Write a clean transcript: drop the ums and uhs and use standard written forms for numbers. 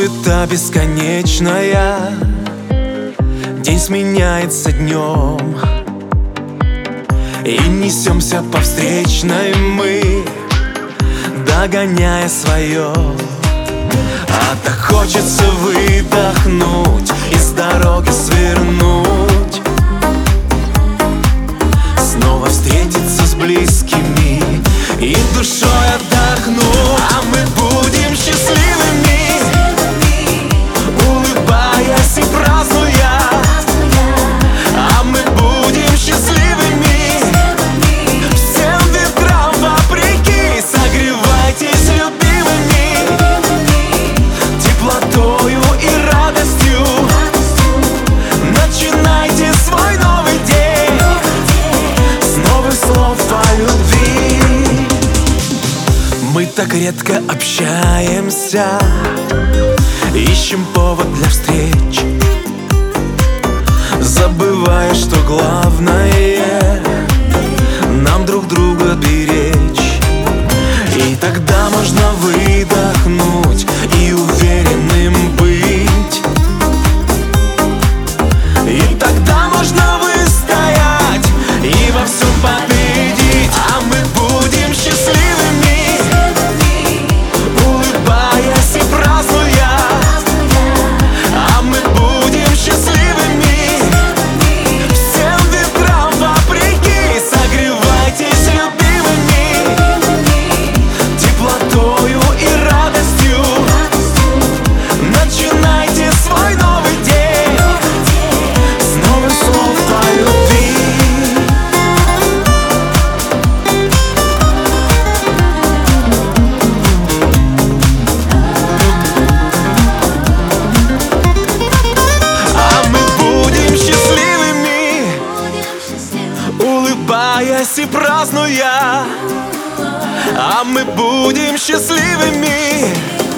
суета бесконечная, день сменяется днем, и несемся по встречной мы, догоняя свое. А так хочется выдохнуть и с дороги свернуть, снова встретиться с близкими и душой отдохнуть. А мы будем счастливыми, улыбаясь и празднуя. А мы будем счастливыми, всем ветрам вопреки. Согревайтесь любимыми теплотою и радостью. Начинайте свой новый день с новых слов о любви. Мы так редко общаемся, ищем повод для встреч, забывая, что главное нам друг друга беречь. И тогда можно выдохнуть и уверенным быть. И тогда можно выстоять и во всем победить. А мы будем счастливыми, улыбаясь и празднуя. А мы будем счастливыми, всем ветрам вопреки. Согревайтесь любимыми теплотою и радостью. Начинайте свой новый день с новых слов о любви. А мы будем счастливыми, улыбаясь и празднуя. А мы будем счастливыми,